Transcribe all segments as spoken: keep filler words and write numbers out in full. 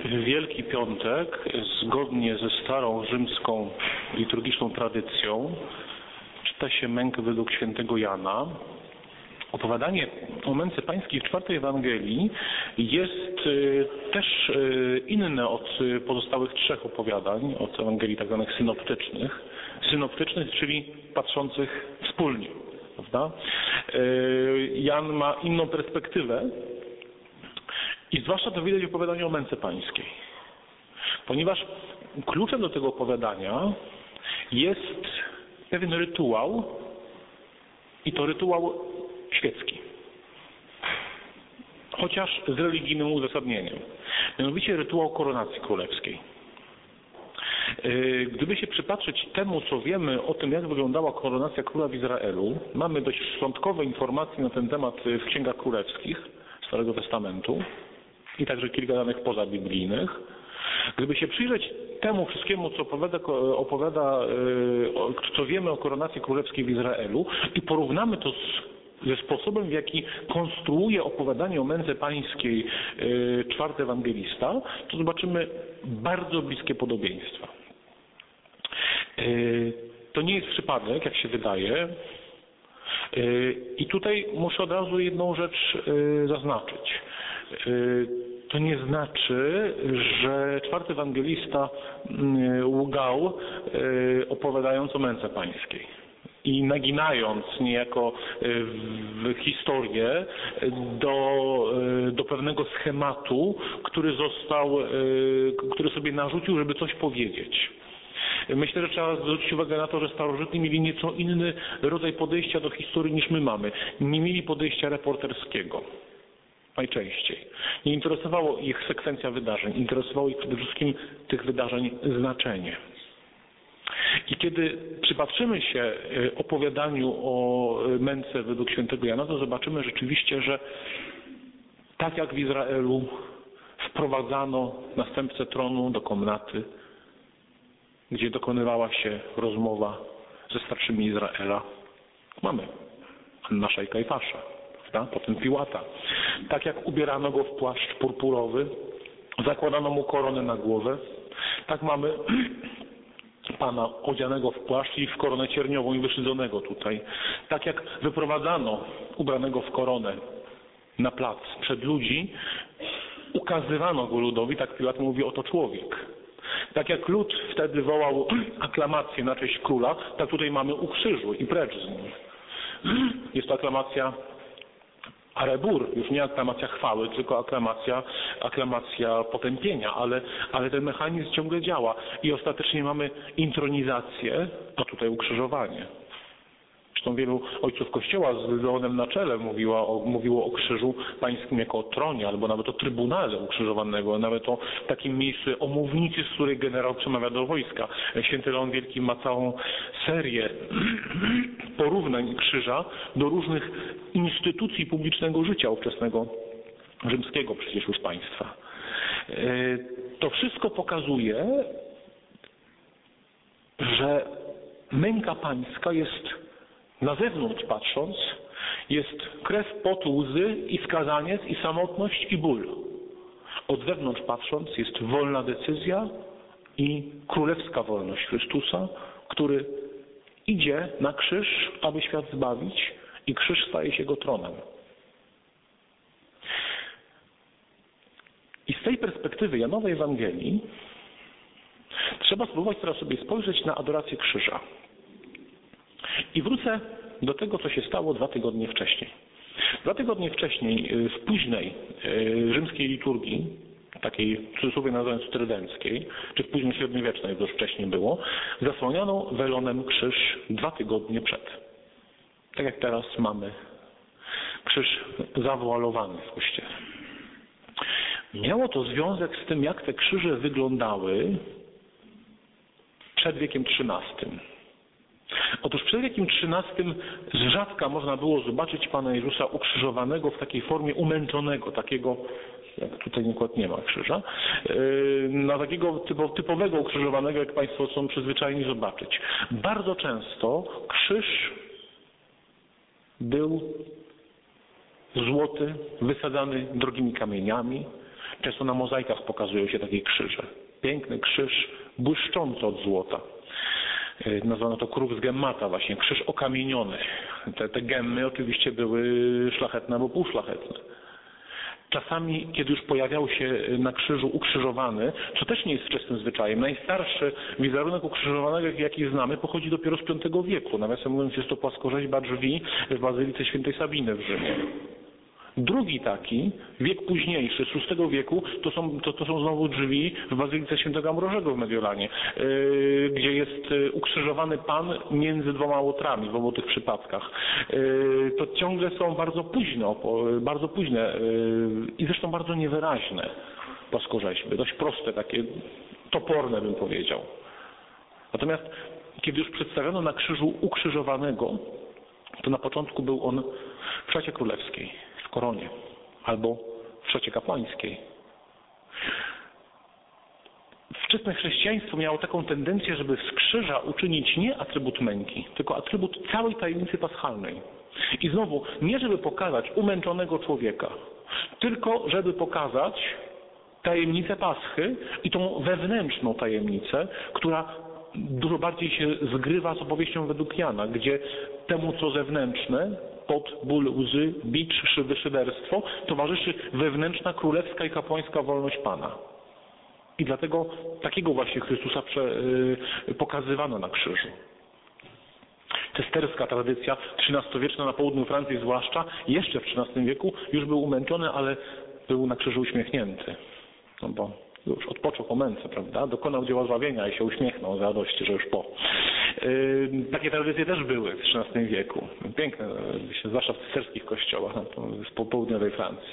W Wielki Piątek, zgodnie ze starą rzymską liturgiczną tradycją, czyta się mękę według świętego Jana. Opowiadanie o męce pańskiej w czwartej Ewangelii jest też inne od pozostałych trzech opowiadań, od Ewangelii tak zwanych synoptycznych. Synoptycznych, czyli patrzących wspólnie. Prawda? Jan ma inną perspektywę i zwłaszcza to widać w opowiadaniu o męce pańskiej. Ponieważ kluczem do tego opowiadania jest pewien rytuał i to rytuał świecki. Chociaż z religijnym uzasadnieniem. Mianowicie rytuał koronacji królewskiej. Gdyby się przypatrzeć temu, co wiemy o tym, jak wyglądała koronacja króla w Izraelu, mamy dość szczątkowe informacje na ten temat w księgach królewskich Starego Testamentu i także kilka danych pozabiblijnych. Gdyby się przyjrzeć temu wszystkiemu, co opowiada, opowiada co wiemy o koronacji królewskiej w Izraelu i porównamy to z ze sposobem, w jaki konstruuje opowiadanie o męce pańskiej yy, czwarty ewangelista, to zobaczymy bardzo bliskie podobieństwa. Yy, to nie jest przypadek, jak się wydaje. Yy, I tutaj muszę od razu jedną rzecz yy, zaznaczyć. Yy, to nie znaczy, że czwarty ewangelista yy, łgał yy, opowiadając o męce pańskiej i naginając niejako w historię do, do pewnego schematu, który został, który sobie narzucił, żeby coś powiedzieć. Myślę, że trzeba zwrócić uwagę na to, że starożytni mieli nieco inny rodzaj podejścia do historii niż my mamy. Nie mieli podejścia reporterskiego. Najczęściej. Nie interesowało ich sekwencja wydarzeń. Interesowało ich przede wszystkim tych wydarzeń znaczenie. I kiedy przypatrzymy się opowiadaniu o męce według świętego Jana, to zobaczymy rzeczywiście, że tak jak w Izraelu wprowadzano następcę tronu do komnaty, gdzie dokonywała się rozmowa ze starszymi Izraela, mamy Annasza i Kajfasza, prawda? Potem Piłata. Tak jak ubierano go w płaszcz purpurowy, zakładano mu koronę na głowę, tak mamy Pana odzianego w płaszcz i w koronę cierniową i wyszydzonego tutaj. Tak jak wyprowadzano ubranego w koronę na plac przed ludzi, ukazywano go ludowi, tak Piłat mówi, oto człowiek. Tak jak lud wtedy wołał aklamację na cześć króla, tak tutaj mamy ukrzyżuj i precz z nim. Jest to aklamacja arebur, już nie aklamacja chwały, tylko aklamacja, aklamacja potępienia, ale, ale ten mechanizm ciągle działa i ostatecznie mamy intronizację, a tutaj ukrzyżowanie. Zresztą wielu ojców Kościoła z Leonem na czele mówiło o, mówiło o krzyżu pańskim jako o tronie, albo nawet o trybunale ukrzyżowanego, nawet o takim miejscu, o mównicy, z której generał przemawia do wojska. Święty Leon Wielki ma całą serię porównań krzyża do różnych instytucji publicznego życia ówczesnego rzymskiego przecież już państwa. To wszystko pokazuje, że męka pańska jest na zewnątrz patrząc, jest krew, pot, łzy i skazaniec, i samotność, i ból. Od wewnątrz patrząc jest wolna decyzja i królewska wolność Chrystusa, który idzie na krzyż, aby świat zbawić, i krzyż staje się jego tronem. I z tej perspektywy Janowej Ewangelii trzeba spróbować teraz sobie spojrzeć na adorację krzyża. I wrócę do tego, co się stało dwa tygodnie wcześniej. Dwa tygodnie wcześniej, w późnej rzymskiej liturgii, takiej w cudzysłowie nazywając trydenckiej, czy w później średniowiecznej, jak już wcześniej było, zasłaniano welonem krzyż dwa tygodnie przed. Tak jak teraz mamy krzyż zawoalowany w kościele. Miało to związek z tym, jak te krzyże wyglądały przed wiekiem trzynastym. Otóż przed wiekiem trzynastym z rzadka można było zobaczyć Pana Jezusa ukrzyżowanego w takiej formie umęczonego, takiego, jak tutaj akurat nie ma krzyża, na takiego typowego ukrzyżowanego, jak Państwo są przyzwyczajeni zobaczyć. Bardzo często krzyż był złoty, wysadzany drogimi kamieniami, Często na mozaikach pokazują się takie krzyże. Piękny krzyż, błyszczący od złota. Nazwano to crux gemmata, właśnie krzyż okamieniony. Te, te gemmy oczywiście były szlachetne albo półszlachetne. Czasami, kiedy już pojawiał się na krzyżu ukrzyżowany, co też nie jest wczesnym zwyczajem, najstarszy wizerunek ukrzyżowanego, jaki znamy, pochodzi dopiero z piątego wieku. Nawiasem mówiąc, jest to płaskorzeźba drzwi w Bazylice Świętej Sabiny w Rzymie. Drugi taki, wiek późniejszy, z szóstego wieku, to są, to, to są znowu drzwi w Bazylice Świętego Ambrożego w Mediolanie, yy, gdzie jest ukrzyżowany Pan między dwoma łotrami w obu tych przypadkach. Yy, to ciągle są bardzo późno, bardzo późne yy, i zresztą bardzo niewyraźne płaskorzeźby, dość proste, takie toporne bym powiedział. Natomiast kiedy już przedstawiono na krzyżu ukrzyżowanego, to na początku był on w szacie królewskiej, w koronie, albo w szacie kapłańskiej. Wczesne chrześcijaństwo miało taką tendencję, żeby z krzyża uczynić nie atrybut męki, tylko atrybut całej tajemnicy paschalnej. I znowu, nie żeby pokazać umęczonego człowieka, tylko żeby pokazać tajemnicę Paschy i tą wewnętrzną tajemnicę, która dużo bardziej się zgrywa z opowieścią według Jana, gdzie temu, co zewnętrzne, pot, ból, łzy, bicz, szyby, szyderstwo, towarzyszy wewnętrzna, królewska i kapłańska wolność Pana. I dlatego takiego właśnie Chrystusa prze, yy, pokazywano na krzyżu. Cesterska tradycja, trzynastowieczna na południu Francji zwłaszcza, jeszcze w trzynastym wieku już był umęczony, ale był na krzyżu uśmiechnięty. No bo już odpoczął po męce, prawda? Dokonał dzieła zbawienia i się uśmiechnął z radości, że już po. Yy, takie tradycje też były w trzynastym wieku. Piękne, zwłaszcza w cesterskich kościołach z południowej Francji.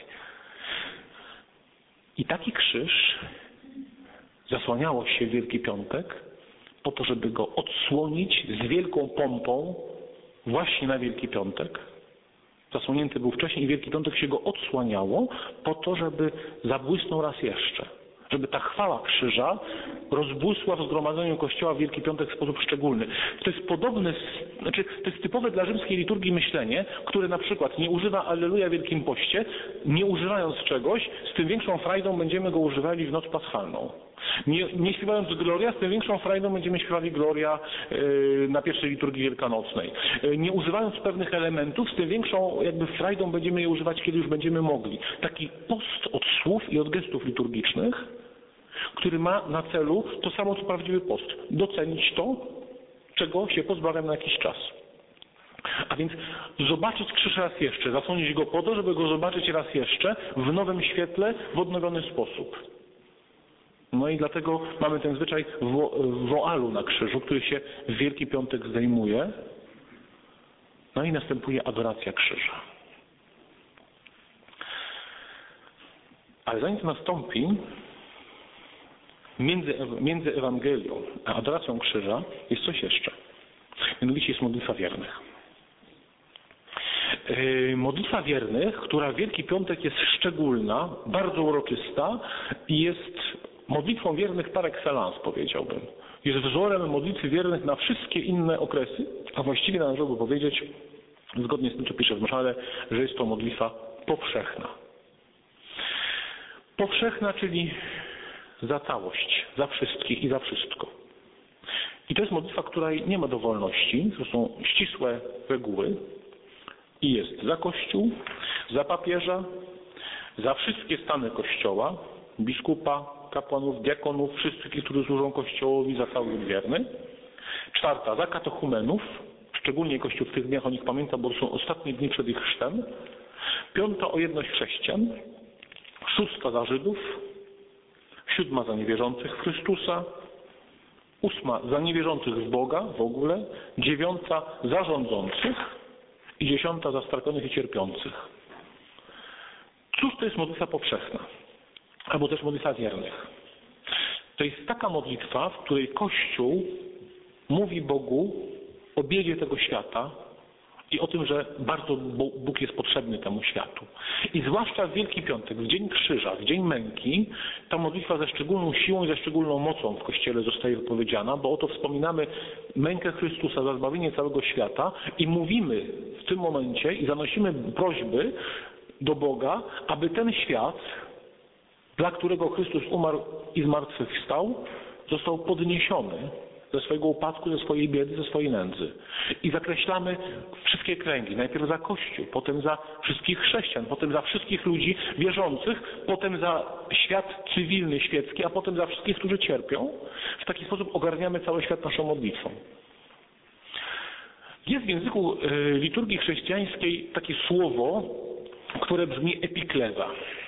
I taki krzyż zasłaniało się w Wielki Piątek po to, żeby go odsłonić z wielką pompą właśnie na Wielki Piątek. Zasłonięty był wcześniej i Wielki Piątek się go odsłaniało po to, żeby zabłysnął raz jeszcze. Żeby ta chwała krzyża rozbłysła w zgromadzeniu Kościoła w Wielki Piątek w sposób szczególny. To jest podobne, znaczy to jest typowe dla rzymskiej liturgii myślenie, które na przykład nie używa Alleluja w Wielkim Poście, nie używając czegoś, z tym większą frajdą będziemy go używali w noc paschalną. Nie, nie śpiewając Gloria, z tym większą frajdą będziemy śpiewali Gloria yy, na pierwszej liturgii wielkanocnej. Yy, nie używając pewnych elementów, z tym większą jakby frajdą będziemy je używać, kiedy już będziemy mogli. Taki post od słów i od gestów liturgicznych, który ma na celu to samo, co prawdziwy post. Docenić to, czego się pozbawiam na jakiś czas. A więc zobaczyć krzyż raz jeszcze, zasłonić go po to, żeby go zobaczyć raz jeszcze w nowym świetle, w odnowiony sposób. No i dlatego mamy ten zwyczaj woalu na krzyżu, który się w Wielki Piątek zdejmuje. No i następuje adoracja krzyża. Ale zanim to nastąpi, między, między Ewangelią a adoracją krzyża jest coś jeszcze. Mianowicie jest modlitwa wiernych. Yy, modlitwa wiernych, która w Wielki Piątek jest szczególna, bardzo uroczysta i jest modlitwą wiernych par excellence, powiedziałbym. Jest wzorem modlitwy wiernych na wszystkie inne okresy, a właściwie należałoby powiedzieć, zgodnie z tym, co pisze w Mszale, że jest to modlitwa powszechna. Powszechna, czyli za całość, za wszystkich i za wszystko. I to jest modlitwa, której nie ma dowolności, to są ścisłe reguły i jest za Kościół, za papieża, za wszystkie stany Kościoła, biskupa, kapłanów, diakonów, wszystkich, którzy służą Kościołowi, za cały lud wierny. Czwarta, za katechumenów, szczególnie Kościół w tych dniach o nich pamięta, bo to są ostatnie dni przed ich chrztem. Piąta, o jedność chrześcijan. Szósta, za Żydów. Siódma, za niewierzących w Chrystusa. Ósma, za niewierzących w Boga w ogóle. Dziewiąta, za rządzących. I dziesiąta, za strapionych i cierpiących. Cóż to jest modlitwa powszechna? Albo też modlitwa wiernych. To jest taka modlitwa, w której Kościół mówi Bogu o biedzie tego świata i o tym, że bardzo Bóg jest potrzebny temu światu. I zwłaszcza w Wielki Piątek, w Dzień Krzyża, w Dzień Męki, ta modlitwa ze szczególną siłą i ze szczególną mocą w Kościele zostaje wypowiedziana, bo oto wspominamy mękę Chrystusa za zbawienie całego świata i mówimy w tym momencie i zanosimy prośby do Boga, aby ten świat dla którego Chrystus umarł i zmartwychwstał, został podniesiony ze swojego upadku, ze swojej biedy, ze swojej nędzy. I zakreślamy wszystkie kręgi. Najpierw za Kościół, potem za wszystkich chrześcijan, potem za wszystkich ludzi wierzących, potem za świat cywilny, świecki, a potem za wszystkich, którzy cierpią. W taki sposób ogarniamy cały świat naszą modlitwą. Jest w języku liturgii chrześcijańskiej takie słowo, które brzmi epikleza.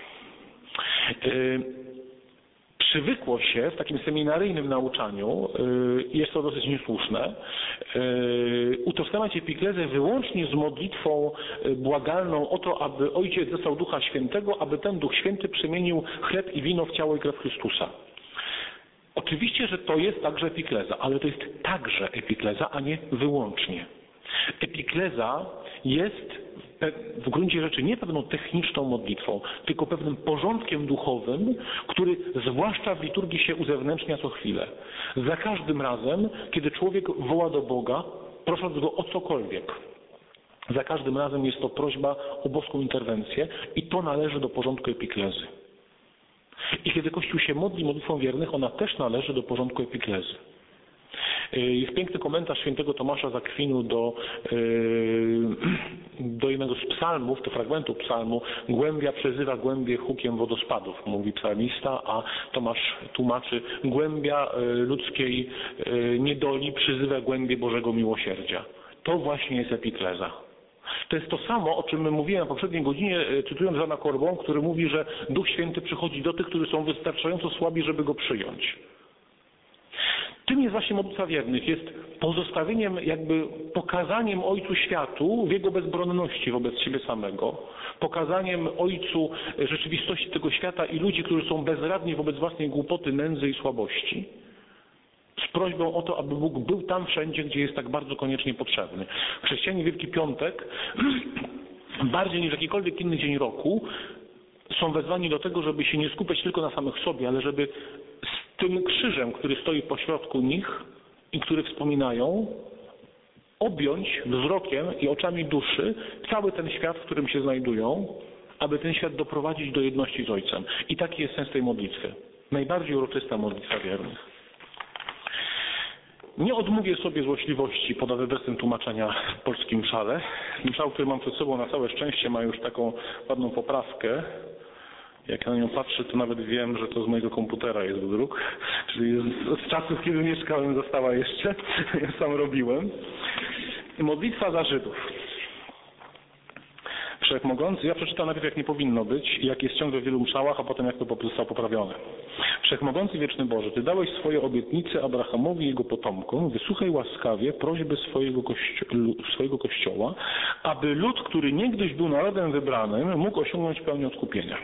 Przywykło się w takim seminaryjnym nauczaniu, jest to dosyć niesłuszne, utożsamiać epiklezę wyłącznie z modlitwą błagalną o to, aby Ojciec zesłał Ducha Świętego, aby ten Duch Święty przemienił chleb i wino w ciało i krew Chrystusa. Oczywiście, że to jest także epikleza, ale to jest także epikleza, a nie wyłącznie. Epikleza jest w gruncie rzeczy nie pewną techniczną modlitwą, tylko pewnym porządkiem duchowym, który zwłaszcza w liturgii się uzewnętrznia co chwilę. Za każdym razem, kiedy człowiek woła do Boga, prosząc Go o cokolwiek, za każdym razem jest to prośba o boską interwencję i to należy do porządku epiklezy. I kiedy Kościół się modli modlitwą wiernych, ona też należy do porządku epiklezy. Jest piękny komentarz świętego Tomasza z Akwinu do, do jednego z psalmów, do fragmentu psalmu. Głębia przezywa głębie hukiem wodospadów, mówi psalmista, a Tomasz tłumaczy: głębia ludzkiej niedoli przyzywa głębie Bożego miłosierdzia. To właśnie jest epikleza. To jest to samo, o czym my mówiłem na poprzedniej godzinie, cytując Jana Corbon, który mówi, że Duch Święty przychodzi do tych, którzy są wystarczająco słabi, żeby Go przyjąć. Tym jest właśnie modlitwa wiernych, jest pozostawieniem, jakby pokazaniem Ojcu Światu w Jego bezbronności wobec siebie samego, pokazaniem Ojcu rzeczywistości tego świata i ludzi, którzy są bezradni wobec własnej głupoty, nędzy i słabości, z prośbą o to, aby Bóg był tam wszędzie, gdzie jest tak bardzo koniecznie potrzebny. Chrześcijanie Wielki Piątek, bardziej niż jakikolwiek inny dzień roku, są wezwani do tego, żeby się nie skupiać tylko na samych sobie, ale żeby z tym krzyżem, który stoi pośrodku nich i który wspominają, objąć wzrokiem i oczami duszy cały ten świat, w którym się znajdują, aby ten świat doprowadzić do jedności z Ojcem. I taki jest sens tej modlitwy. Najbardziej uroczysta modlitwa wiernych. Nie odmówię sobie złośliwości pod adresem tłumaczenia w polskim mszale. Mszał, który mam przed sobą, na całe szczęście ma już taką ładną poprawkę. Jak na nią patrzę, to nawet wiem, że to z mojego komputera jest druk. Czyli z czasów, kiedy mieszkałem, została jeszcze. Ja sam robiłem. Modlitwa za Żydów. Wszechmogący, ja przeczytam najpierw, jak nie powinno być, jak jest ciągle w wielu mszałach, a potem jak to zostało poprawione. Wszechmogący wieczny Boże, Ty dałeś swoje obietnice Abrahamowi i jego potomkom, wysłuchaj łaskawie prośby swojego, kościo swojego Kościoła, aby lud, który niegdyś był narodem wybranym, mógł osiągnąć pełnię odkupienia.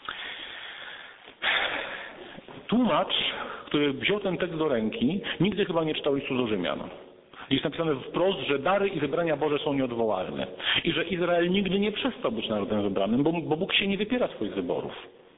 Tłumacz, który wziął ten tekst do ręki, nigdy chyba nie czytał listu do Rzymian. Jest napisane wprost, że dary i wybrania Boże są nieodwołalne. I że Izrael nigdy nie przestał być narodem wybranym, bo, bo Bóg się nie wypiera swoich wyborów.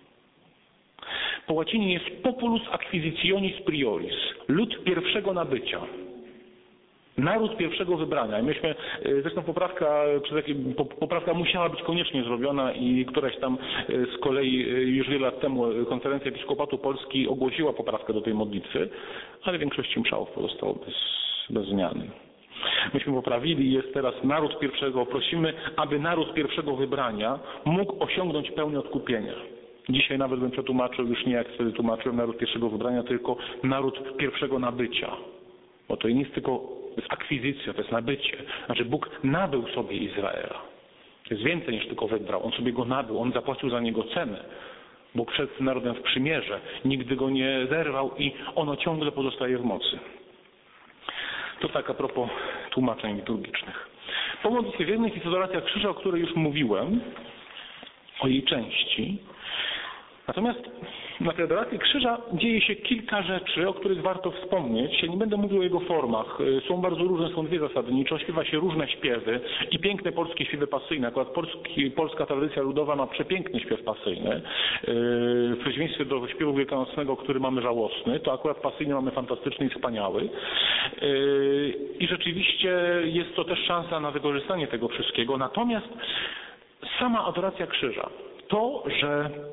Po łacinie jest populus acquisitionis prioris. Lud pierwszego nabycia. Naród pierwszego wybrania. I myśmy, zresztą poprawka, poprawka musiała być koniecznie zrobiona i któraś tam z kolei już wiele lat temu Konferencja Episkopatu Polski ogłosiła poprawkę do tej modlitwy, ale w większości mszałów pozostało bez, bez zmiany. Myśmy poprawili, jest teraz naród pierwszego. Prosimy, aby naród pierwszego wybrania mógł osiągnąć pełnię odkupienia. Dzisiaj nawet bym przetłumaczył, już nie jak wtedy tłumaczyłem, naród pierwszego wybrania, tylko naród pierwszego nabycia. Bo to nie jest tylko, to jest akwizycja, to jest nabycie. Znaczy Bóg nabył sobie Izraela. To jest więcej niż tylko wybrał. On sobie go nabył, on zapłacił za niego cenę. Bóg wszedł z narodem w przymierze, nigdy go nie zerwał i ono ciągle pozostaje w mocy. To tak a propos tłumaczeń liturgicznych. Po modlitwie wiernych jest adoracja krzyża, o której już mówiłem, o jej części. Natomiast na tej adoracji krzyża dzieje się kilka rzeczy, o których warto wspomnieć. Ja nie będę mówił o jego formach. Są bardzo różne, są dwie zasadniczo. Śpiewa się różne śpiewy i piękne polskie śpiewy pasyjne. Akurat polski, polska tradycja ludowa ma przepiękny śpiew pasyjny. W przeciwieństwie do śpiewu wielkanocnego, który mamy żałosny, to akurat pasyjny mamy fantastyczny i wspaniały. I rzeczywiście jest to też szansa na wykorzystanie tego wszystkiego. Natomiast sama adoracja krzyża, to, że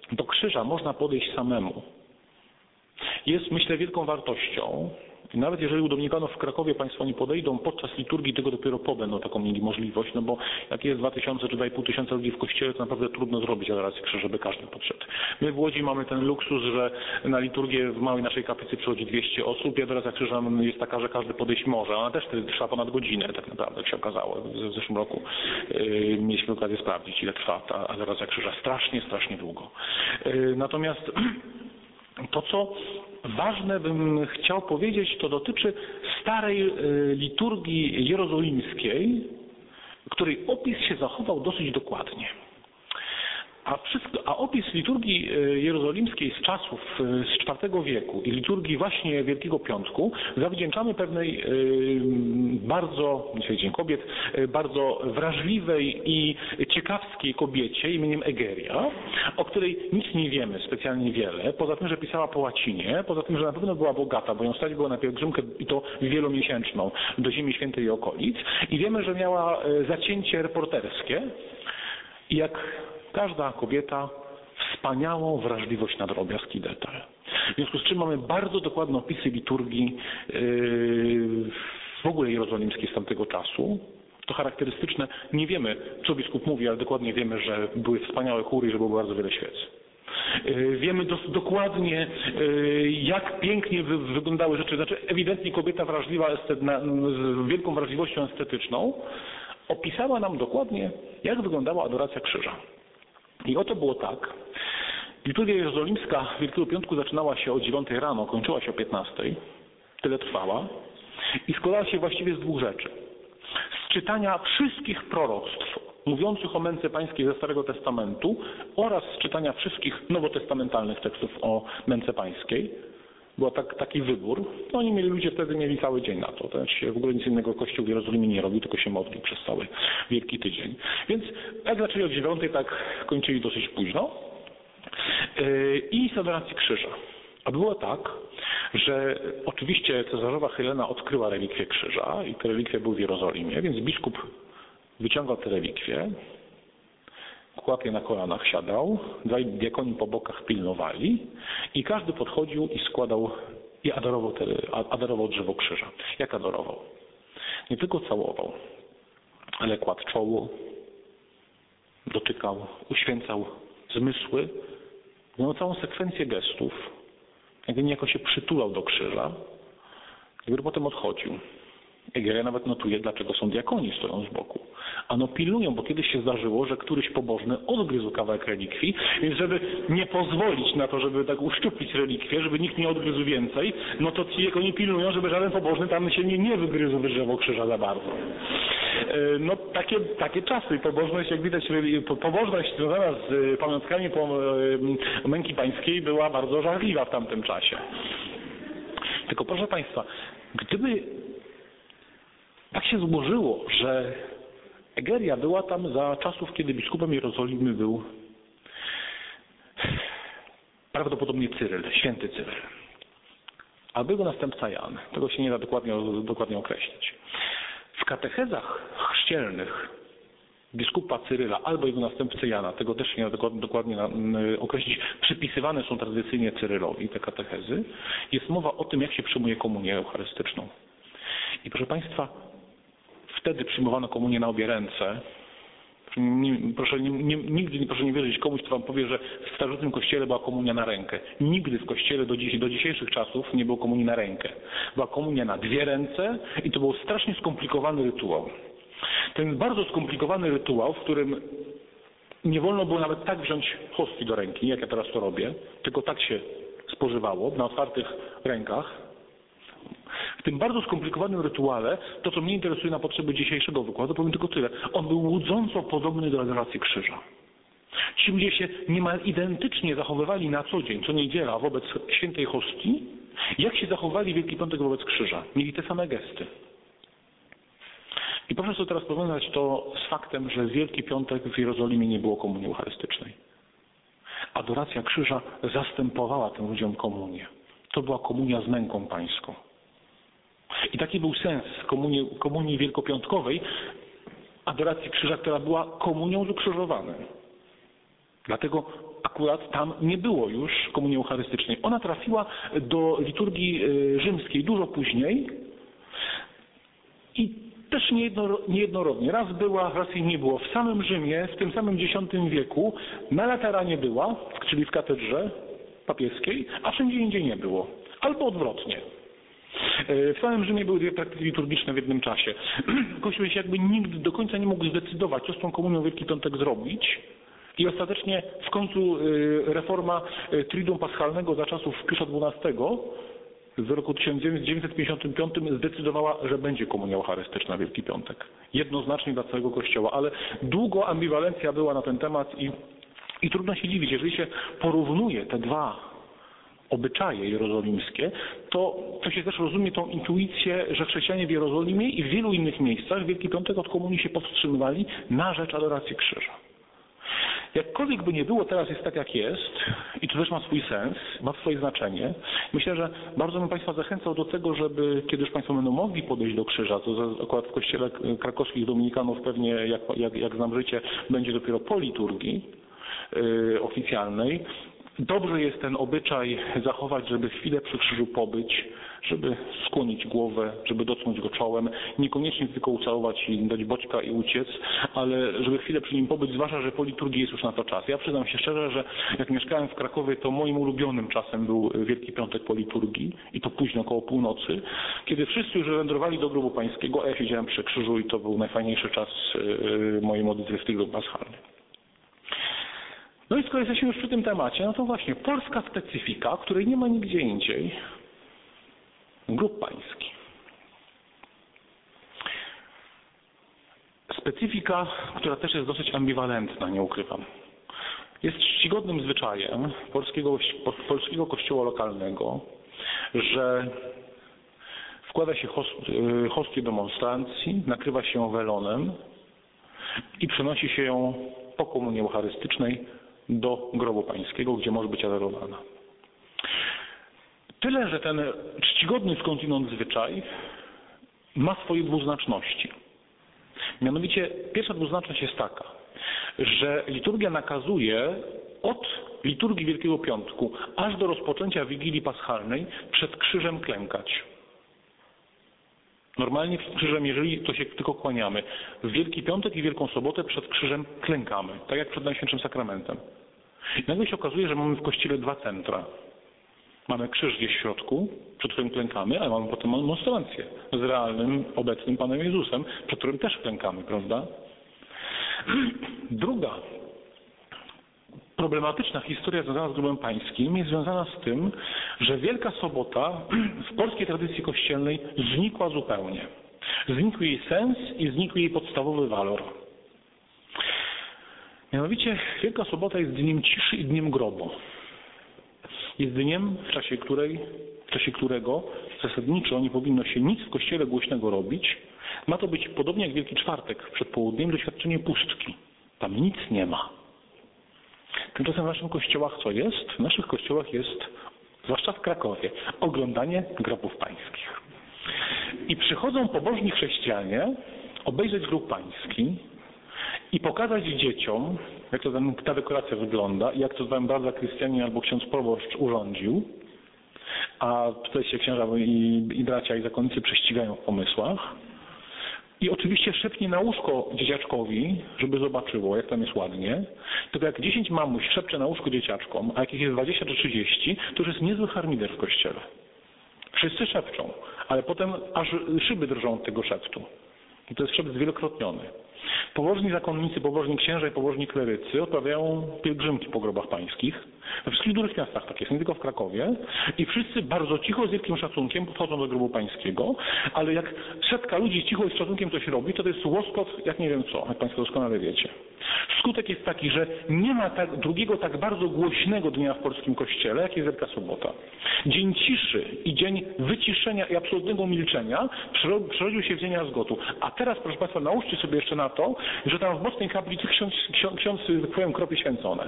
do krzyża można podejść samemu, jest, myślę, wielką wartością. I nawet jeżeli u dominikanów w Krakowie Państwo nie podejdą podczas liturgii, tego dopiero po będą taką mieli możliwość, no bo jak jest dwa tysiące czy dwa i pół tysiąca ludzi w kościele, to naprawdę trudno zrobić adorację krzyża, żeby każdy podszedł. My w Łodzi mamy ten luksus, że na liturgię w małej naszej kaplicy przychodzi dwieście osób i adoracja krzyża jest taka, że każdy podejść może. Ona też wtedy trwa ponad godzinę tak naprawdę, jak się okazało. W zeszłym roku yy, mieliśmy okazję sprawdzić, ile trwa ta adoracja krzyża. Strasznie, strasznie długo. Yy, natomiast to, co ważne bym chciał powiedzieć, to dotyczy starej liturgii jerozolimskiej, której opis się zachował dosyć dokładnie. A, wszystko, a opis liturgii jerozolimskiej z czasów z czwartego wieku i liturgii właśnie Wielkiego Piątku zawdzięczamy pewnej bardzo, dzisiaj Dzień Kobiet, bardzo wrażliwej i ciekawskiej kobiecie imieniem Egeria, o której nic nie wiemy specjalnie wiele, poza tym, że pisała po łacinie, poza tym, że na pewno była bogata, bo ją stać było na pielgrzymkę i to wielomiesięczną do Ziemi Świętej i okolic, i wiemy, że miała zacięcie reporterskie i jak każda kobieta wspaniałą wrażliwość na drobiazg i detal. W związku z czym mamy bardzo dokładne opisy liturgii yy, w ogóle jerozolimskiej z tamtego czasu. To charakterystyczne. Nie wiemy, co biskup mówi, ale dokładnie wiemy, że były wspaniałe chóry i że było bardzo wiele świec. Yy, wiemy dos, dokładnie, yy, jak pięknie wy, wyglądały rzeczy. Znaczy ewidentnie kobieta wrażliwa, estet, na, z wielką wrażliwością estetyczną opisała nam dokładnie, jak wyglądała adoracja krzyża. I oto było tak. Liturgia jerozolimska Wielkiego Piątku zaczynała się o dziewiątej rano, kończyła się o piętnastej. Tyle trwała. I składała się właściwie z dwóch rzeczy. Z czytania wszystkich proroctw mówiących o męce pańskiej ze Starego Testamentu oraz z czytania wszystkich nowotestamentalnych tekstów o męce pańskiej. Był tak, taki wybór. No oni mieli, ludzie wtedy mieli cały dzień na to. To się w ogóle nic innego Kościół w Jerozolimie nie robił, tylko się modlił przez cały Wielki Tydzień. Więc jak zaczęli od dziewiątej, tak kończyli dosyć późno. Yy, I z adoracji krzyża. A było tak, że oczywiście cesarzowa Helena odkryła relikwie krzyża i te relikwie były w Jerozolimie, więc biskup wyciągał te relikwie, kładł je na kolanach, siadał, dwaj diakoni po bokach pilnowali i każdy podchodził i składał i adorował, te, adorował drzewo krzyża. Jak adorował? Nie tylko całował, ale kładł czoło, dotykał, uświęcał zmysły. Miał całą sekwencję gestów, jakby niejako się przytulał do krzyża i potem odchodził. Egeria nawet notuje, dlaczego są diakoni stoją z boku. Ano pilnują, bo kiedyś się zdarzyło, że któryś pobożny odgryzł kawałek relikwii, więc żeby nie pozwolić na to, żeby tak uszczuplić relikwię, żeby nikt nie odgryzł więcej, no to ci diakoni pilnują, żeby żaden pobożny tam się nie, nie wygryzł w drzewo krzyża za bardzo. No takie, takie czasy. Pobożność, jak widać, pobożność związana z pamiątkami męki pańskiej była bardzo żarliwa w tamtym czasie. Tylko proszę Państwa, gdyby tak się złożyło, że Egeria była tam za czasów, kiedy biskupem Jerozolimy był prawdopodobnie Cyryl, święty Cyryl, a był go następca Jan. Tego się nie da dokładnie, dokładnie określić. W katechezach chrzcielnych biskupa Cyryla albo jego następcy Jana, tego też się nie da dokładnie, dokładnie określić, przypisywane są tradycyjnie Cyrylowi te katechezy, jest mowa o tym, jak się przyjmuje komunię eucharystyczną. I proszę Państwa, wtedy przyjmowano komunię na obie ręce. Proszę, nie, nie, nigdy proszę nie wierzyć komuś, kto wam powie, że w starożytnym kościele była komunia na rękę. Nigdy w kościele do, dziś, do dzisiejszych czasów nie było komunii na rękę. Była komunia na dwie ręce i to był strasznie skomplikowany rytuał. Ten bardzo skomplikowany rytuał, w którym nie wolno było nawet tak wziąć hostii do ręki, jak ja teraz to robię, tylko tak się spożywało na otwartych rękach. W tym bardzo skomplikowanym rytuale, to co mnie interesuje na potrzeby dzisiejszego wykładu, powiem tylko tyle. On był łudząco podobny do adoracji krzyża. Ci ludzie się niemal identycznie zachowywali na co dzień, co niedziela wobec świętej hostii, jak się zachowali Wielki Piątek wobec krzyża. Mieli te same gesty. I proszę sobie teraz porównać to z faktem, że w Wielki Piątek w Jerozolimie nie było komunii eucharystycznej. Adoracja krzyża zastępowała tym ludziom komunię. To była komunia z męką pańską. I taki był sens komunii, komunii wielkopiątkowej, adoracji krzyża, która była komunią z ukrzyżowanym. Dlatego akurat tam nie było już komunii eucharystycznej. Ona trafiła do liturgii rzymskiej dużo później i też niejedno, niejednorodnie. Raz była, raz jej nie było. W samym Rzymie, w tym samym dziesiątym wieku, na Lateranie była, czyli w katedrze papieskiej, a wszędzie indziej nie było. Albo odwrotnie. W samym Rzymie były dwie praktyki liturgiczne w jednym czasie. Kościół się jakby nigdy do końca nie mógł zdecydować, co z tą komunią Wielki Piątek zrobić. I ostatecznie w końcu reforma Triduum Paschalnego za czasów Piusa dwunastego w roku tysiąc dziewięćset pięćdziesiątym piątym zdecydowała, że będzie komunia eucharystyczna Wielki Piątek. Jednoznacznie dla całego Kościoła, ale długo ambiwalencja była na ten temat i, i trudno się dziwić, jeżeli się porównuje te dwa obyczaje jerozolimskie, to, to się też rozumie tą intuicję, że chrześcijanie w Jerozolimie i w wielu innych miejscach w Wielki Piątek od komunii się powstrzymywali na rzecz adoracji krzyża. Jakkolwiek by nie było, teraz jest tak jak jest i to też ma swój sens, ma swoje znaczenie. Myślę, że bardzo bym Państwa zachęcał do tego, żeby kiedy już Państwo będą mogli podejść do krzyża, to akurat w kościele krakowskich dominikanów pewnie, jak, jak, jak znam życie, będzie dopiero po liturgii yy, oficjalnej. Dobrze jest ten obyczaj zachować, żeby chwilę przy krzyżu pobyć, żeby skłonić głowę, żeby dotknąć go czołem, niekoniecznie tylko ucałować i dać boćka i uciec, ale żeby chwilę przy nim pobyć, zwłaszcza, że po liturgii jest już na to czas. Ja przyznam się szczerze, że jak mieszkałem w Krakowie, to moim ulubionym czasem był Wielki Piątek po liturgii i to późno, około północy, kiedy wszyscy już wędrowali do grobu pańskiego, a ja siedziałem przy krzyżu i to był najfajniejszy czas mojej modlitwy w Triduum Paschalnym. No i skoro jesteśmy już przy tym temacie, no to właśnie polska specyfika, której nie ma nigdzie indziej. Grób pański. Specyfika, która też jest dosyć ambiwalentna, nie ukrywam. Jest czcigodnym zwyczajem polskiego, polskiego kościoła lokalnego, że wkłada się host, hostię do monstrancji, nakrywa się ją welonem i przenosi się ją po komunii eucharystycznej do grobu pańskiego, gdzie może być adorowana. Tyle, że ten czcigodny skądinąd zwyczaj ma swoje dwuznaczności. Mianowicie pierwsza dwuznaczność jest taka, że liturgia nakazuje od liturgii Wielkiego Piątku aż do rozpoczęcia Wigilii Paschalnej przed krzyżem klękać. Normalnie przed krzyżem, jeżeli to się tylko kłaniamy. W Wielki Piątek i Wielką Sobotę przed krzyżem klękamy, tak jak przed Najświętszym Sakramentem. I nagle się okazuje, że mamy w Kościele dwa centra. Mamy krzyż gdzieś w środku, przed którym klękamy, ale mamy potem monstrancję z realnym, obecnym Panem Jezusem, przed którym też klękamy, prawda? Druga problematyczna historia związana z grobem pańskim jest związana z tym, że Wielka Sobota w polskiej tradycji kościelnej znikła zupełnie. Znikł jej sens i znikł jej podstawowy walor. Mianowicie Wielka Sobota jest dniem ciszy i dniem grobu. Jest dniem, w czasie, której, w czasie którego zasadniczo nie powinno się nic w Kościele głośnego robić. Ma to być podobnie jak Wielki Czwartek przed południem doświadczenie pustki. Tam nic nie ma. Tymczasem w naszych kościołach co jest? W naszych kościołach jest, zwłaszcza w Krakowie, oglądanie grobów pańskich. I przychodzą pobożni chrześcijanie obejrzeć grób pański i pokazać dzieciom, jak to ta dekoracja wygląda i jak to bardzo Chrystianin albo ksiądz proboszcz urządził, a tutaj się księża i, i bracia i zakonnicy prześcigają w pomysłach. I oczywiście szepnie na łóżko dzieciaczkowi, żeby zobaczyło, jak tam jest ładnie. Tylko jak dziesięć mamuś szepcze na łóżko dzieciaczkom, a jak ich jest dwadzieścia czy trzydzieści, to już jest niezły harmider w kościele. Wszyscy szepczą, ale potem aż szyby drżą od tego szeptu. I to jest szept zwielokrotniony. Pobożni zakonnicy, pobożni księża i pobożni klerycy odprawiają pielgrzymki po grobach pańskich. We wszystkich dużych miastach tak jest, nie tylko w Krakowie. I wszyscy bardzo cicho, z wielkim szacunkiem podchodzą do grobu pańskiego, ale jak setka ludzi cicho i z szacunkiem coś robi, to to jest łoskot, jak nie wiem co, jak Państwo doskonale wiecie. Skutek jest taki, że nie ma tak, drugiego tak bardzo głośnego dnia w polskim kościele, jak jest Wielka Sobota. Dzień ciszy i dzień wyciszenia i absolutnego milczenia przerodził się w dzień Azgotu. A teraz, proszę Państwa, nałóżcie sobie jeszcze na to, że tam w mocnej kaplicy ksiądz, ksiądz, ksiądz tak powiem, kropie święcone.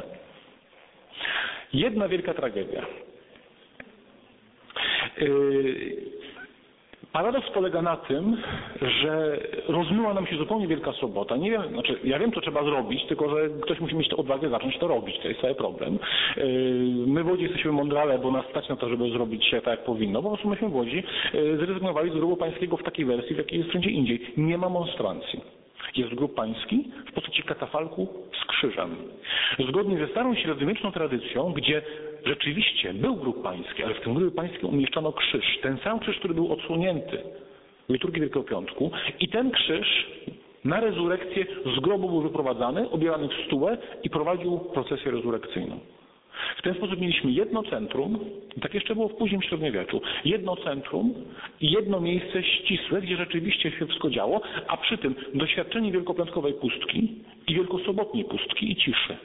Jedna wielka tragedia. Yy, Paradoks polega na tym, że rozmyła nam się zupełnie Wielka Sobota. Nie wiem, znaczy ja wiem, co trzeba zrobić, tylko że ktoś musi mieć tę odwagę zacząć to robić. To jest cały problem. My w Łodzi jesteśmy mądrale, bo nas stać na to, żeby zrobić się tak, jak powinno. Po prostu myśmy w Łodzi zrezygnowali z grobu pańskiego w takiej wersji, w jakiej jest wszędzie indziej. Nie ma monstrancji. Jest grób pański w postaci katafalku z krzyżem. Zgodnie ze starą średniowieczną tradycją, gdzie rzeczywiście był grób pański, ale w tym grobie pańskim umieszczano krzyż. Ten sam krzyż, który był odsłonięty w liturgii Wielkiego Piątku. I ten krzyż na rezurekcję z grobu był wyprowadzany, obierany w stółę i prowadził procesję rezurekcyjną. W ten sposób mieliśmy jedno centrum, tak jeszcze było w późnym średniowieczu, jedno centrum i jedno miejsce ścisłe, gdzie rzeczywiście się wszystko działo, a przy tym doświadczenie wielkopiątkowej pustki i wielkosobotniej pustki i ciszy.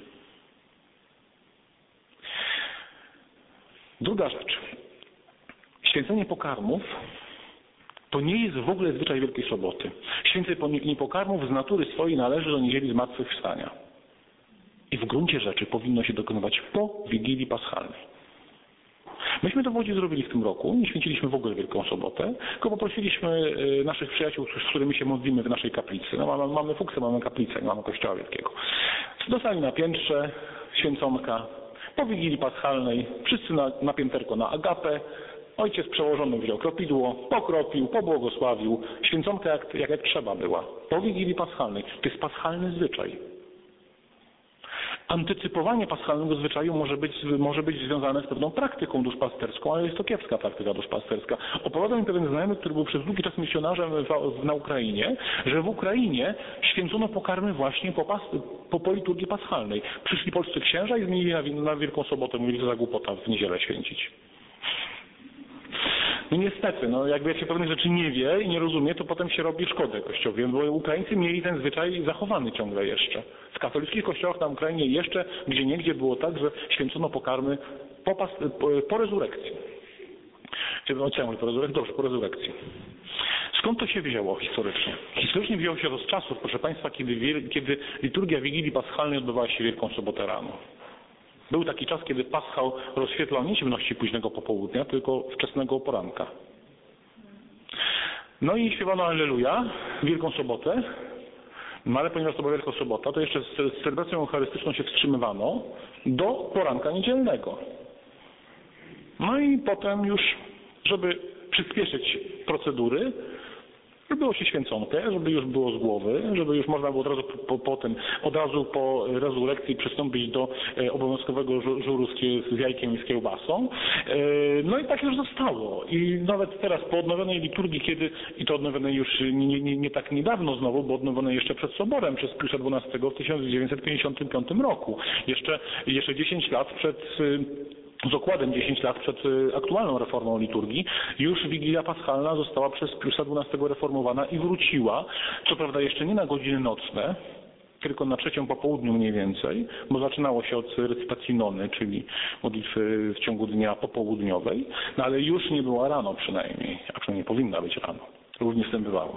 Druga rzecz. Święcenie pokarmów to nie jest w ogóle zwyczaj Wielkiej Soboty. Święcenie pokarmów z natury swojej należy do niedzieli zmartwychwstania. I w gruncie rzeczy powinno się dokonywać po Wigilii Paschalnej. Myśmy to w Łodzi zrobili w tym roku, nie święciliśmy w ogóle Wielką Sobotę, tylko poprosiliśmy naszych przyjaciół, z którymi się modlimy w naszej kaplicy. No, mamy, mamy fuksę, mamy kaplicę, nie mamy kościoła wielkiego. Dostali na piętrze święconka, po Wigilii Paschalnej, wszyscy na, na pięterko na agapę, ojciec przełożony wziął kropidło, pokropił, pobłogosławił, święconka jak, jak, jak trzeba była, po Wigilii Paschalnej. To jest paschalny zwyczaj. Antycypowanie paschalnego zwyczaju może być, może być związane z pewną praktyką duszpasterską, ale jest to kiepska praktyka duszpasterska. Opowiadał mi pewien znajomy, który był przez długi czas misjonarzem w, na Ukrainie, że w Ukrainie święcono pokarmy właśnie po, pas, po, po liturgii paschalnej. Przyszli polscy księża i zmienili na, na Wielką Sobotę, mówili, że za głupota w niedzielę święcić. No niestety, no jakby jak się pewnych rzeczy nie wie i nie rozumie, to potem się robi szkodę Kościołowi, bo Ukraińcy mieli ten zwyczaj zachowany ciągle jeszcze. W katolickich kościołach na Ukrainie jeszcze gdzie niegdzie było tak, że święcono pokarmy po, pas, po, po rezurekcji. No co ja mówię, po rezurekcji? Dobrze, po rezurekcji. Skąd to się wzięło historycznie? Historycznie wzięło się to z czasów, proszę Państwa, kiedy, kiedy liturgia Wigilii Paschalnej odbywała się Wielką Sobotę rano. Był taki czas, kiedy Paschał rozświetlał nie ciemności późnego popołudnia, tylko wczesnego poranka. No i śpiewano Alleluja, Wielką Sobotę, no ale ponieważ to była Wielka Sobota, to jeszcze z celebracją eucharystyczną się wstrzymywano do poranka niedzielnego. No i potem już, żeby przyspieszyć procedury, robiło się święconkę, żeby już było z głowy, żeby już można było od razu po, po tym, od razu po rezurekcji przystąpić do e, obowiązkowego żuru z jajkiem i z kiełbasą. E, no i tak już zostało. I nawet teraz po odnowionej liturgii, kiedy, i to odnowionej już nie, nie, nie tak niedawno znowu, bo odnowionej jeszcze przed Soborem przez Piusa dwunastego w tysiąc dziewięćset pięćdziesiątym piątym roku. Jeszcze, jeszcze dziesięć lat przed z okładem dziesięć lat przed aktualną reformą liturgii, już Wigilia Paschalna została przez Piusa dwunastego reformowana i wróciła, co prawda jeszcze nie na godziny nocne, tylko na trzecią po południu mniej więcej, bo zaczynało się od recytacji nony, czyli modlitwy w ciągu dnia popołudniowej, no ale już nie była rano przynajmniej, a przynajmniej nie powinna być rano. Różnie z tym bywało.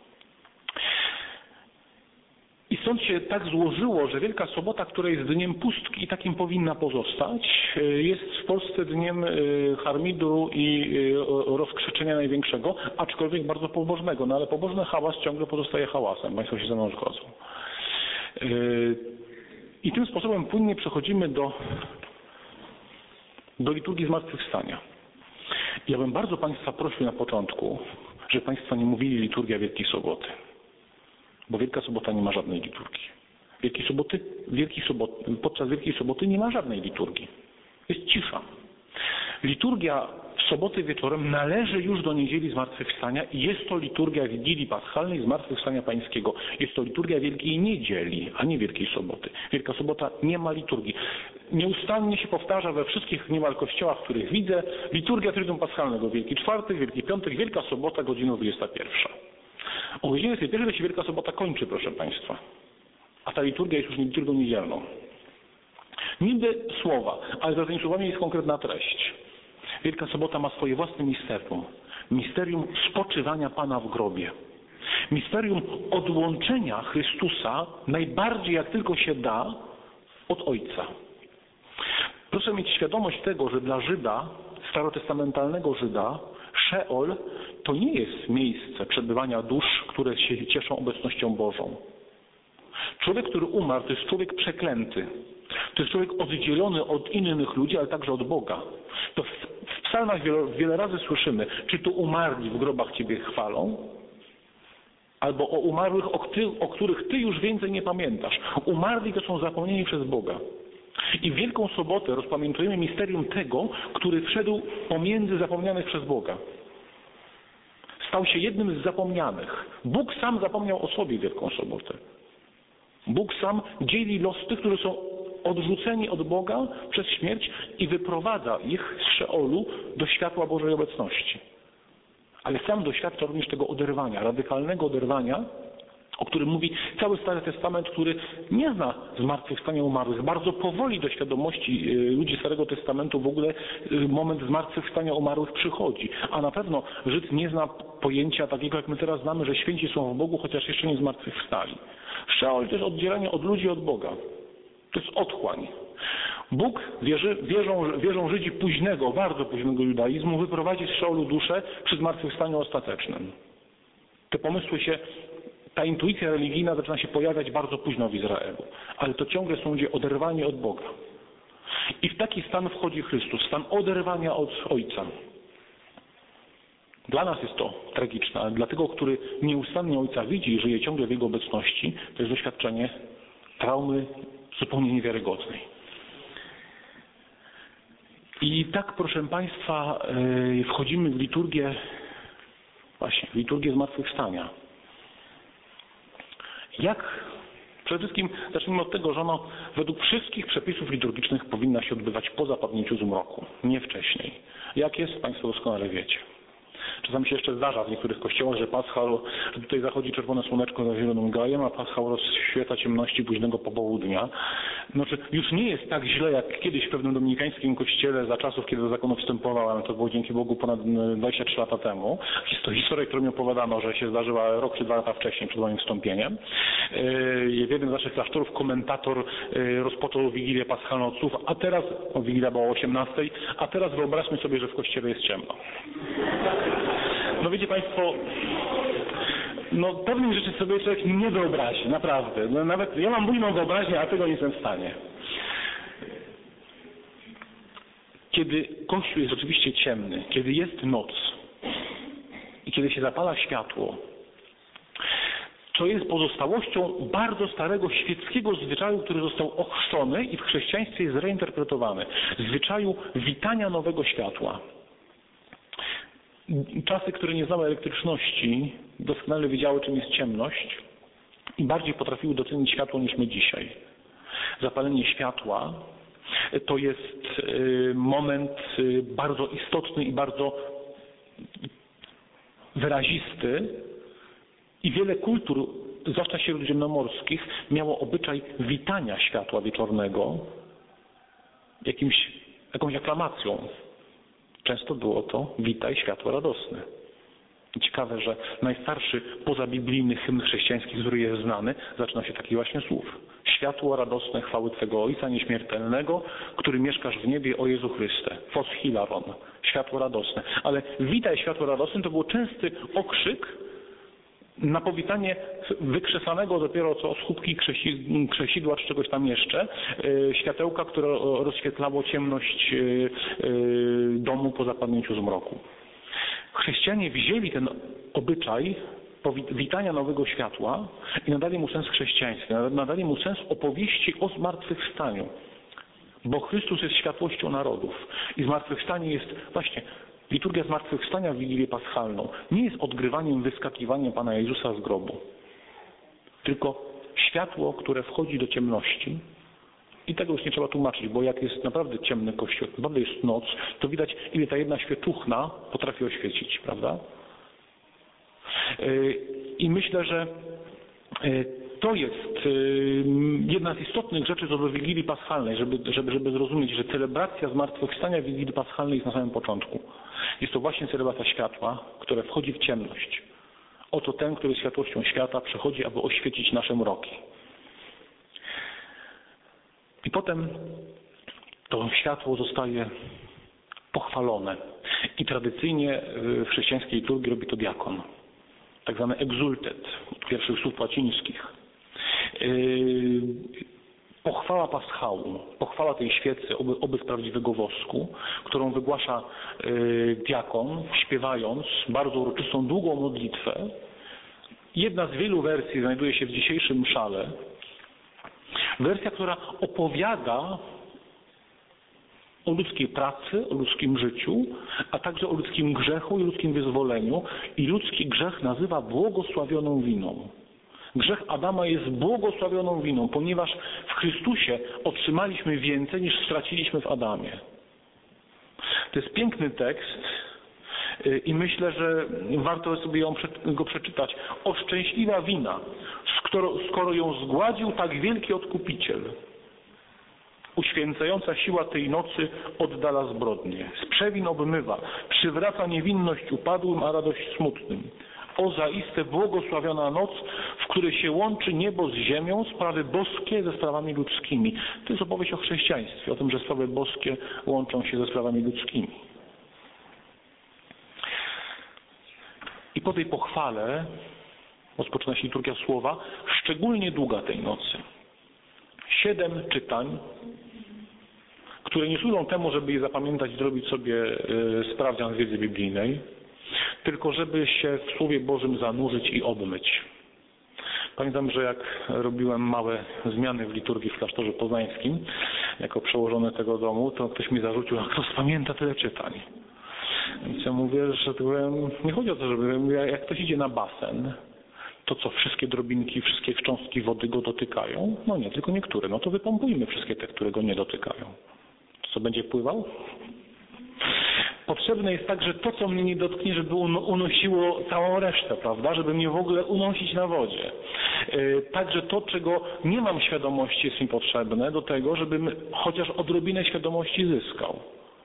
I stąd się tak złożyło, że Wielka Sobota, która jest dniem pustki i takim powinna pozostać, jest w Polsce dniem harmidru i rozkrzyczenia największego, aczkolwiek bardzo pobożnego. No ale pobożny hałas ciągle pozostaje hałasem. Państwo się ze mną zgodzą. I tym sposobem płynnie przechodzimy do, do liturgii zmartwychwstania. Ja bym bardzo Państwa prosił na początku, żeby Państwo nie mówili liturgia Wielkiej Soboty. Bo Wielka Sobota nie ma żadnej liturgii. Wielkiej Soboty, Wielkiej Soboty, podczas Wielkiej Soboty nie ma żadnej liturgii. Jest cisza. Liturgia w soboty wieczorem należy już do niedzieli Zmartwychwstania i jest to liturgia Wigilii Paschalnej Zmartwychwstania Pańskiego. Jest to liturgia Wielkiej Niedzieli, a nie Wielkiej Soboty. Wielka Sobota nie ma liturgii. Nieustannie się powtarza we wszystkich niemal kościołach, w których widzę, liturgia Triduum Paschalnego. Wielki Czwartek, Wielki Piątek, Wielka Sobota, godzina dwudziesta pierwsza. O godzinie dwudziestej pierwszej się Wielka Sobota kończy, proszę Państwa. A ta liturgia jest już liturgią niedzielną. Niby słowa, ale za zainteresowaniem jest konkretna treść. Wielka Sobota ma swoje własne misterium. Misterium spoczywania Pana w grobie. Misterium odłączenia Chrystusa najbardziej jak tylko się da od Ojca. Proszę mieć świadomość tego, że dla Żyda, starotestamentalnego Żyda, Szeol to nie jest miejsce przebywania dusz, które się cieszą obecnością Bożą. Człowiek, który umarł, to jest człowiek przeklęty. To jest człowiek oddzielony od innych ludzi, ale także od Boga. To w, w psalmach wiele, wiele razy słyszymy, czy tu umarli w grobach Ciebie chwalą, albo o umarłych, o, ty, o których Ty już więcej nie pamiętasz. Umarli to są zapomnieni przez Boga. I w Wielką Sobotę rozpamiętujemy misterium tego, który wszedł pomiędzy zapomnianych przez Boga. Stał się jednym z zapomnianych. Bóg sam zapomniał o sobie w Wielką Sobotę. Bóg sam dzieli los tych, którzy są odrzuceni od Boga przez śmierć i wyprowadza ich z Szeolu do światła Bożej obecności. Ale sam doświadcza również tego oderwania, radykalnego oderwania, o którym mówi cały Stary Testament, który nie zna zmartwychwstania umarłych. Bardzo powoli do świadomości ludzi Starego Testamentu w ogóle moment zmartwychwstania umarłych przychodzi. A na pewno Żyd nie zna pojęcia takiego, jak my teraz znamy, że święci są w Bogu, chociaż jeszcze nie zmartwychwstali. Szeol to jest oddzielenie od ludzi od Boga. To jest otchłań. Bóg, wierzy, wierzą, wierzą Żydzi późnego, bardzo późnego judaizmu, wyprowadzi z Szeolu duszę przy zmartwychwstaniu ostatecznym. Te pomysły się, ta intuicja religijna zaczyna się pojawiać bardzo późno w Izraelu. Ale to ciągle są ludzie oderwani od Boga. I w taki stan wchodzi Chrystus, stan oderwania od Ojca. Dla nas jest to tragiczne, ale dla tego, który nieustannie Ojca widzi i żyje ciągle w Jego obecności, to jest doświadczenie traumy zupełnie niewiarygodnej. I tak, proszę Państwa, wchodzimy w liturgię, właśnie, w liturgię zmartwychwstania. Jak? Przede wszystkim zacznijmy od tego, że ono według wszystkich przepisów liturgicznych powinna się odbywać po zapadnięciu zmroku, nie wcześniej. Jak jest, Państwo doskonale wiecie. Czasami się jeszcze zdarza w niektórych kościołach, że Paschal, że tutaj zachodzi czerwone słoneczko za zielonym gajem, a Paschal rozświeca ciemności późnego popołudnia. Znaczy, już nie jest tak źle, jak kiedyś w pewnym dominikańskim kościele za czasów, kiedy do zakonu wstępowałem, to było dzięki Bogu ponad dwadzieścia trzy lata temu. Jest to historia, którą mi opowiadano, że się zdarzyła rok czy dwa lata wcześniej, przed moim wstąpieniem. W jednym z naszych klasztorów komentator rozpoczął Wigilię Paschalną od słów, a teraz, o Wigilia była o osiemnastej, a teraz wyobraźmy sobie, że w kościele jest ciemno. No wiecie Państwo, no pewnych rzeczy sobie człowiek nie wyobrazi, naprawdę. No, nawet ja mam bujną wyobraźnię, a tego nie jestem w stanie. Kiedy Kościół jest rzeczywiście ciemny, kiedy jest noc i kiedy się zapala światło, co jest pozostałością bardzo starego świeckiego zwyczaju, który został ochrzczony i w chrześcijaństwie jest zreinterpretowany. Zwyczaju witania nowego światła. Czasy, które nie znały elektryczności, doskonale wiedziały, czym jest ciemność i bardziej potrafiły docenić światło niż my dzisiaj. Zapalenie światła to jest moment bardzo istotny i bardzo wyrazisty i wiele kultur, zwłaszcza śródziemnomorskich, miało obyczaj witania światła wieczornego jakimś, jakąś aklamacją. Często było to witaj światło radosne. I ciekawe, że najstarszy pozabiblijny hymn chrześcijański, który jest znany, zaczyna się takich właśnie słów. Światło radosne chwały Twego Ojca Nieśmiertelnego, który mieszkasz w niebie, o Jezu Chryste. Fos hilaron. Światło radosne. Ale witaj światło radosne to był częsty okrzyk na powitanie wykrzesanego dopiero co z chubki krzesidła czy czegoś tam jeszcze, światełka, które rozświetlało ciemność domu po zapadnięciu zmroku. Chrześcijanie wzięli ten obyczaj witania nowego światła i nadali mu sens chrześcijański, nadali mu sens opowieści o zmartwychwstaniu. Bo Chrystus jest światłością narodów i zmartwychwstanie jest właśnie liturgia zmartwychwstania w Wigilię Paschalną nie jest odgrywaniem, wyskakiwaniem Pana Jezusa z grobu, tylko światło, które wchodzi do ciemności. I tego już nie trzeba tłumaczyć, bo jak jest naprawdę ciemny kościół, naprawdę jest noc, to widać, ile ta jedna świeczuchna potrafi oświecić, prawda? I myślę, że to jest jedna z istotnych rzeczy co do Wigilii Paschalnej, żeby, żeby, żeby zrozumieć, że celebracja zmartwychwstania w Wigilii Paschalnej jest na samym początku. Jest to właśnie celebracja światła, które wchodzi w ciemność. Oto ten, który światłością świata przychodzi, aby oświecić nasze mroki. I potem to światło zostaje pochwalone. I tradycyjnie w chrześcijańskiej liturgii robi to diakon. Tak zwany exultet, od pierwszych słów łacińskich. Pochwała paschału, pochwała tej świecy oby, oby z prawdziwego wosku, którą wygłasza diakon, śpiewając bardzo uroczystą, długą modlitwę. Jedna z wielu wersji znajduje się w dzisiejszym mszale. Wersja, która opowiada o ludzkiej pracy, o ludzkim życiu, a także o ludzkim grzechu i ludzkim wyzwoleniu. I ludzki grzech nazywa błogosławioną winą. Grzech Adama jest błogosławioną winą, ponieważ w Chrystusie otrzymaliśmy więcej niż straciliśmy w Adamie. To jest piękny tekst i myślę, że warto sobie ją, go przeczytać. O szczęśliwa wina, skoro, skoro ją zgładził tak wielki Odkupiciel. Uświęcająca siła tej nocy oddala zbrodnie. Z przewin obmywa, przywraca niewinność upadłym, a radość smutnym. O zaiste błogosławiona noc, w której się łączy niebo z ziemią, sprawy boskie ze sprawami ludzkimi. To jest opowieść o chrześcijaństwie, o tym, że sprawy boskie łączą się ze sprawami ludzkimi. I po tej pochwale rozpoczyna się liturgia słowa, szczególnie długa tej nocy. Siedem czytań, które nie służą temu, żeby je zapamiętać i zrobić sobie y, sprawdzian z wiedzy biblijnej, tylko żeby się w Słowie Bożym zanurzyć i obmyć. Pamiętam, że jak robiłem małe zmiany w liturgii w klasztorze poznańskim, jako przełożony tego domu, to ktoś mi zarzucił, a kto pamięta tyle czytań. Więc ja mówię, że nie chodzi o to, żeby jak ktoś idzie na basen, to co, wszystkie drobinki, wszystkie cząstki wody go dotykają? No nie, tylko niektóre. No to wypompujmy wszystkie te, które go nie dotykają. To co, będzie pływał? Potrzebne jest także to, co mnie nie dotknie, żeby unosiło całą resztę, prawda? Żeby mnie w ogóle unosić na wodzie. Także to, czego nie mam świadomości, jest mi potrzebne do tego, żebym chociaż odrobinę świadomości zyskał.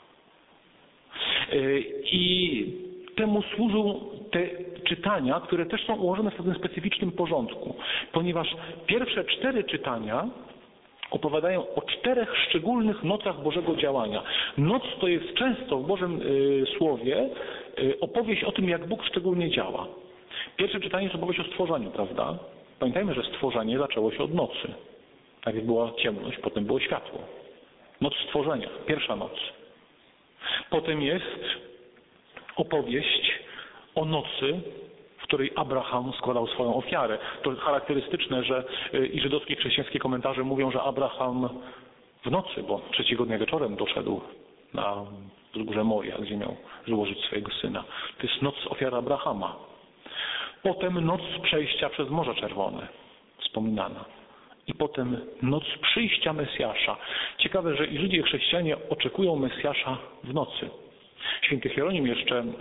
I temu służą te czytania, które też są ułożone w pewnym specyficznym porządku, ponieważ pierwsze cztery czytania opowiadają o czterech szczególnych nocach Bożego działania. Noc to jest często w Bożym y, Słowie y, opowieść o tym, jak Bóg szczególnie działa. Pierwsze czytanie jest opowieść o stworzeniu, prawda? Pamiętajmy, że stworzenie zaczęło się od nocy. Najpierw była ciemność, potem było światło. Noc stworzenia, pierwsza noc. Potem jest opowieść o nocy, w której Abraham składał swoją ofiarę. To charakterystyczne, że i żydowskie chrześcijańskie komentarze mówią, że Abraham w nocy, bo trzeciego dnia wieczorem doszedł na wzgórze Moria, gdzie miał złożyć swojego syna. To jest noc ofiary Abrahama. Potem noc przejścia przez Morze Czerwone, wspominana. I potem noc przyjścia Mesjasza. Ciekawe, że i Żydzi i chrześcijanie oczekują Mesjasza w nocy. Święty Hieronim jeszcze yy,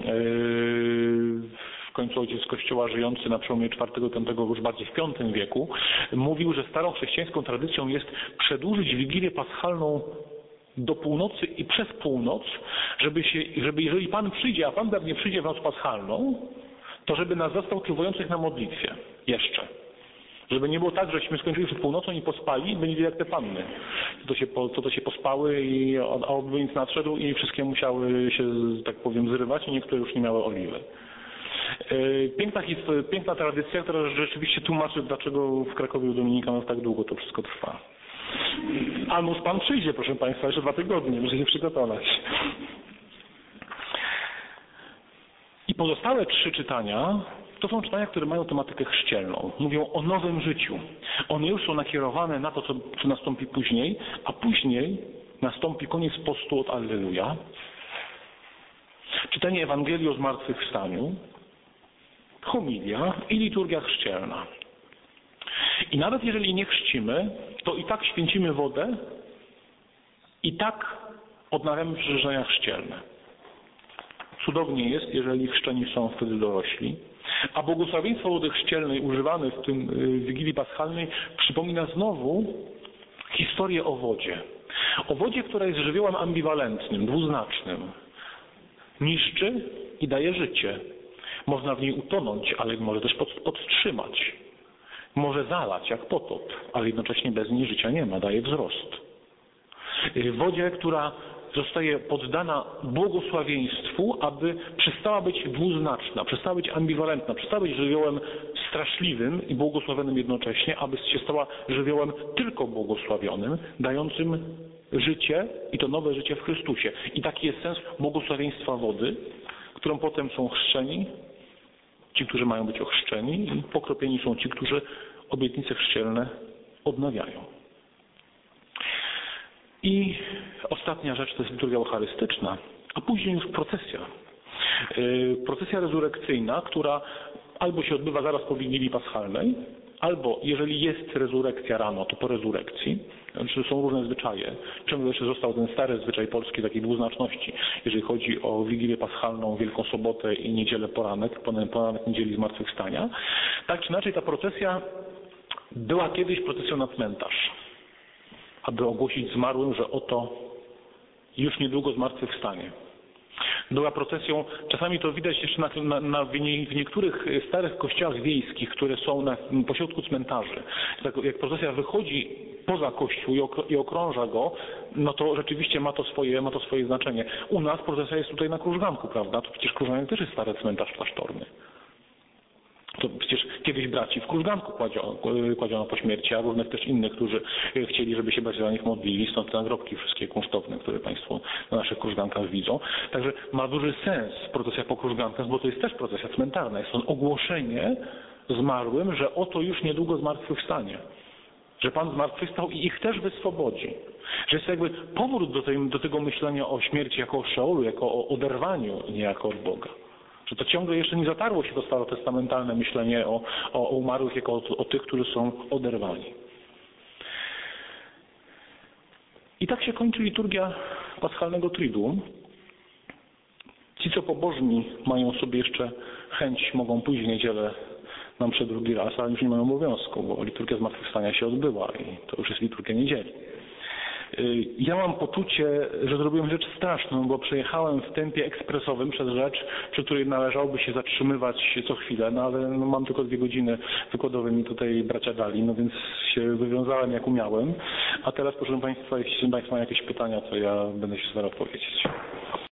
w końcu ojciec Kościoła żyjący na przełomie czwartego i piątego, już bardziej w piątym wieku, mówił, że starą chrześcijańską tradycją jest przedłużyć Wigilię Paschalną do północy i przez północ, żeby, się, żeby jeżeli Pan przyjdzie, a Pan pewnie przyjdzie w noc paschalną, to żeby nas zastał czuwających na modlitwie. Jeszcze. Żeby nie było tak, żeśmy skończyli przed północą i pospali, byli jak te panny. To się, po, to, to się pospały, i, a oblęć nadszedł i wszystkie musiały się, tak powiem, zrywać i niektóre już nie miały oliwy. Piękna, piękna tradycja, która rzeczywiście tłumaczy, dlaczego w Krakowie u Dominikanów tak długo to wszystko trwa. A móc Pan przyjdzie, proszę Państwa, jeszcze dwa tygodnie, żeby się przygotować. I pozostałe trzy czytania to są czytania, które mają tematykę chrzcielną. Mówią o nowym życiu. One już są nakierowane na to, co, co nastąpi później, a później nastąpi koniec postu od Alleluja. Czytanie Ewangelii o zmartwychwstaniu, homilia i liturgia chrzcielna. I nawet jeżeli nie chrzcimy, to i tak święcimy wodę, i tak odnawiamy przyrzeczenia chrzcielne. Cudownie jest, jeżeli chrzczeni są wtedy dorośli. A błogosławieństwo wody chrzcielnej używane w tym w Wigilii Paschalnej przypomina znowu historię o wodzie. O wodzie, która jest żywiołem ambiwalentnym, dwuznacznym. Niszczy i daje życie. Można w niej utonąć, ale może też podtrzymać. Może zalać, jak potop, ale jednocześnie bez niej życia nie ma, daje wzrost. Wodzie, która zostaje poddana błogosławieństwu, aby przestała być dwuznaczna, przestała być ambiwalentna, przestała być żywiołem straszliwym i błogosławionym jednocześnie, aby się stała żywiołem tylko błogosławionym, dającym życie i to nowe życie w Chrystusie. I taki jest sens błogosławieństwa wody, którą potem są chrzczeni, ci, którzy mają być ochrzczeni, i pokropieni są ci, którzy obietnice chrzcielne odnawiają. I ostatnia rzecz to jest liturgia eucharystyczna, a później już procesja. Yy, procesja rezurekcyjna, która albo się odbywa zaraz po Wigilii Paschalnej, albo jeżeli jest rezurekcja rano, to po rezurekcji. Znaczy są różne zwyczaje. Ciągle jeszcze został ten stary zwyczaj polski takiej dwuznaczności, jeżeli chodzi o Wigilię Paschalną, Wielką Sobotę i Niedzielę poranek, poranek Niedzieli Zmartwychwstania. Tak czy inaczej ta procesja była kiedyś procesją na cmentarz, aby ogłosić zmarłym, że oto już niedługo zmartwychwstanie. Była procesją, czasami to widać jeszcze na, na, na, w niektórych starych kościołach wiejskich, które są na pośrodku cmentarzy. Tak, jak procesja wychodzi poza kościół i, okr i okrąża go, no to rzeczywiście ma to, swoje, ma to swoje znaczenie. U nas procesja jest tutaj na Krużganku, prawda? To przecież Krużganek też jest stary cmentarz klasztorny. To przecież kiedyś braci w Krużganku kładziono, kładziono po śmierci, a różnych też innych, którzy chcieli, żeby się bracia za nich modlili, stąd te nagrobki wszystkie kunsztowne, które Państwo na naszych Krużgankach widzą. Także ma duży sens procesja po Krużgankach, bo to jest też procesja cmentarna. Jest to ogłoszenie zmarłym, że oto już niedługo zmartwychwstanie. Że Pan zmartwychwstał i ich też wyswobodzi. Że jest jakby powrót do, tej, do tego myślenia o śmierci jako o Szeolu, jako o oderwaniu, nie jako od Boga. Że to ciągle jeszcze nie zatarło się to starotestamentalne myślenie o, o, o umarłych jako o, o tych, którzy są oderwani. I tak się kończy liturgia paschalnego Triduum. Ci, co pobożni, mają sobie jeszcze chęć, mogą pójść w niedzielę na mszę drugi raz, ale już nie mają obowiązku, bo liturgia zmartwychwstania się odbyła i to już jest liturgia niedzieli. Ja mam poczucie, że zrobiłem rzecz straszną, bo przejechałem w tempie ekspresowym przez rzecz, przy której należałoby się zatrzymywać co chwilę, no ale no mam tylko dwie godziny wykładowe mi tutaj bracia dali, no więc się wywiązałem jak umiałem. A teraz proszę Państwa, jeśli Państwo mają jakieś pytania, to ja będę się starał odpowiedzieć.